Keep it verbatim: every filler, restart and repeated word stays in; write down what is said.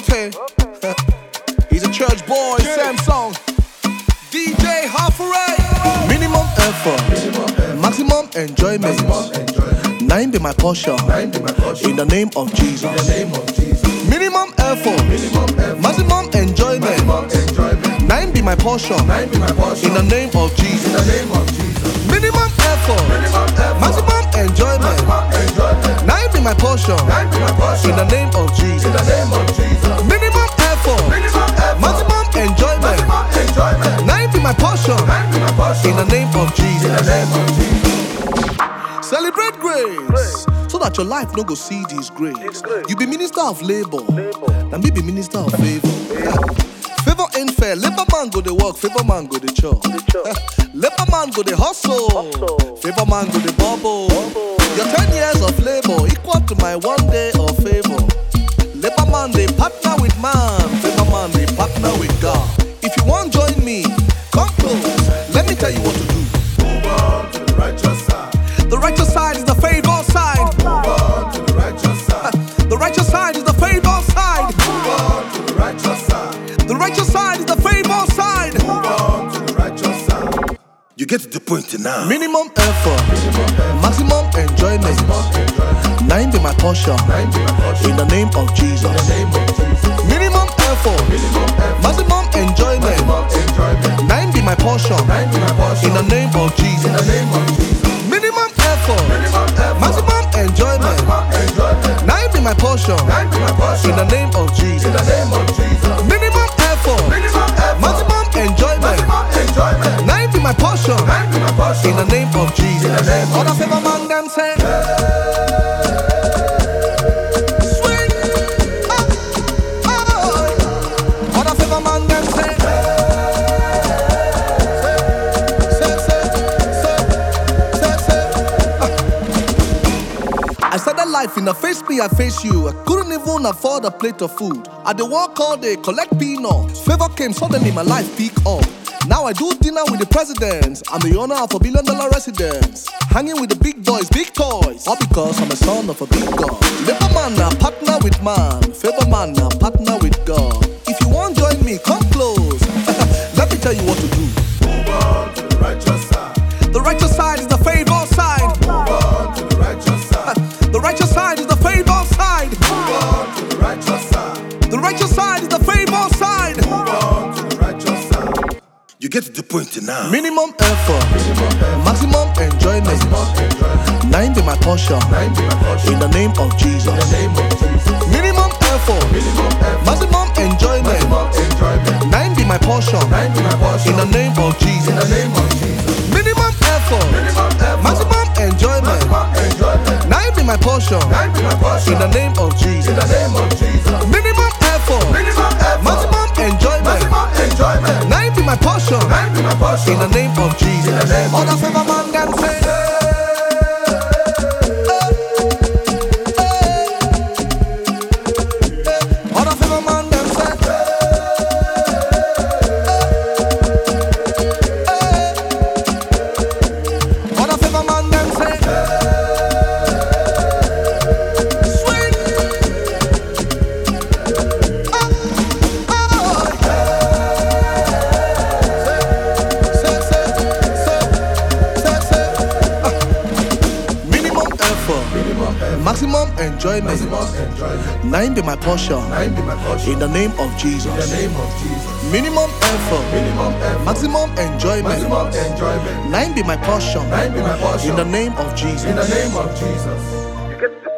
Okay. He's a church boy, Samsung. D J Halfray. Minimum effort, maximum enjoyment. Nine be my portion. In the name of Jesus. Minimum effort, maximum enjoyment. Nine be my portion. In the name of Jesus. Minimum effort, maximum enjoyment. Nine be my portion. In the name of Jesus. Minimum effort, maximum enjoyment. Nine be my portion. In the name of Jesus. Celebrate grace, so that your life no go see disgrace. You be minister of labor, and me be minister of favor. Favor ain't fair. Labor man go the work, favor man go the chop. Labor man go the hustle, favor man go the bubble. Your ten years of labor equal to my one day of favor. Labor man they partner with man, favor man they partner with God. If you want join me, come close. Let me tell you what to do. Move on to the righteous side. The righteous side is the favor side. Move on to the righteous side. The righteous side is the favor side. Move on to the righteous side. The righteous side is the favor side. Move on to the righteous side. You get to the point now. Minimum effort, maximum enjoyment. Nine be my portion. In the name of Jesus. Minimum effort, maximum enjoyment. Nine be my portion. In the name of Jesus. Minimum effort, maximum enjoyment. Nine be my portion. In the name of Jesus. Minimum effort, maximum enjoyment. Nine be my portion. In the name of Jesus. Other favor man them say. Swing. Oh, oh. Other favor man them say. Say, say, say, say, say. I started life in a face me, I face you. I couldn't even afford a plate of food. I dey work all day, collect peanuts. Favor came suddenly, my life peak up. Now I do dinner with the presidents. I'm the owner of a billion dollar residence. Hanging with the big boys, big toys. All because I'm a son of a big God. Labor man now partner with man. Favor man now partner with God. If you want join me, come close. Let me tell you what to do. Move on to the righteous side. The righteous side is the favor side. Move on to the righteous side. The righteous side is the favor side. Move on to the righteous side. The righteous side is the favor side. Move on to the righteous side. You get to the point now. Minimum effort, maximum enjoyment. Nine be my portion. In the name of Jesus. Minimum effort, maximum enjoyment. Nine be my portion. In the name of Jesus. Minimum effort, maximum enjoyment. Nine be my portion. In the name of Jesus. Minimum effort, maximum enjoyment. Nine be my portion. In the name of Jesus. Other favor man them say. Other favor man them say. Other favor man them say. Swing. Maximum enjoyment. Nine be my portion. In the name of Jesus. Minimum effort. Maximum enjoyment. Nine be my portion. In the name of Jesus. In the name of Jesus.